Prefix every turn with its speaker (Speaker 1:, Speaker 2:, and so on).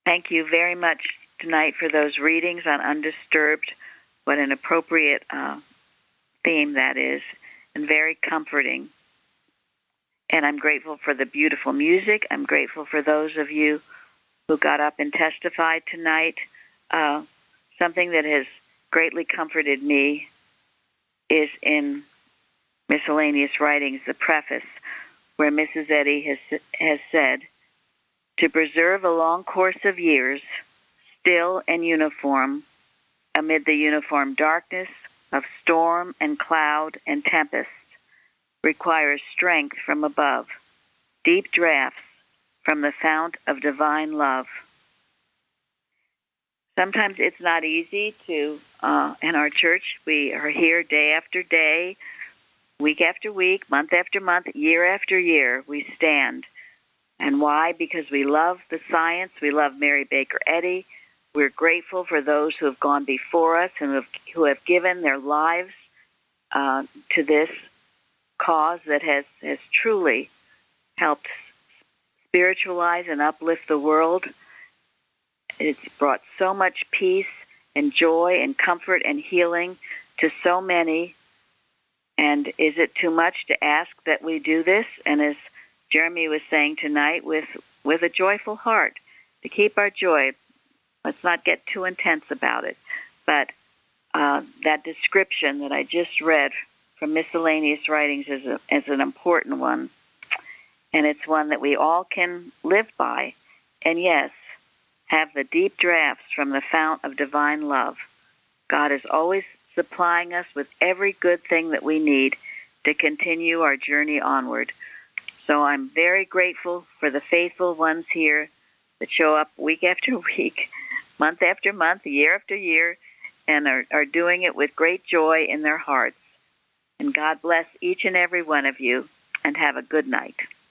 Speaker 1: Thank you very much tonight for those readings on Undisturbed. What an appropriate theme that is, and very comforting. And I'm grateful for the beautiful music. I'm grateful for those of you who got up and testified tonight. Something that has greatly comforted me is in Miscellaneous Writings, the preface, where Mrs. Eddy has said, "To preserve a long course of years, still and uniform, amid the uniform darkness of storm and cloud and tempest, requires strength from above, deep draughts from the fount of divine love." Sometimes it's not easy to, in our church, we are here day after day, week after week, month after month, year after year, we stand. And why? Because we love the science, we love Mary Baker Eddy, we're grateful for those who have gone before us and who have given their lives to this cause that has truly helped spiritualize and uplift the world. It's brought so much peace and joy and comfort and healing to so many. And is it too much to ask that we do this? And as Jeremy was saying tonight, with a joyful heart, to keep our joy. Let's not get too intense about it. But that description that I just read from Miscellaneous Writings is an important one. And it's one that we all can live by. And yes, have the deep draughts from the fount of divine love. God is always supplying us with every good thing that we need to continue our journey onward. So I'm very grateful for the faithful ones here that show up week after week, month after month, year after year, and are doing it with great joy in their hearts. And God bless each and every one of you, and have a good night.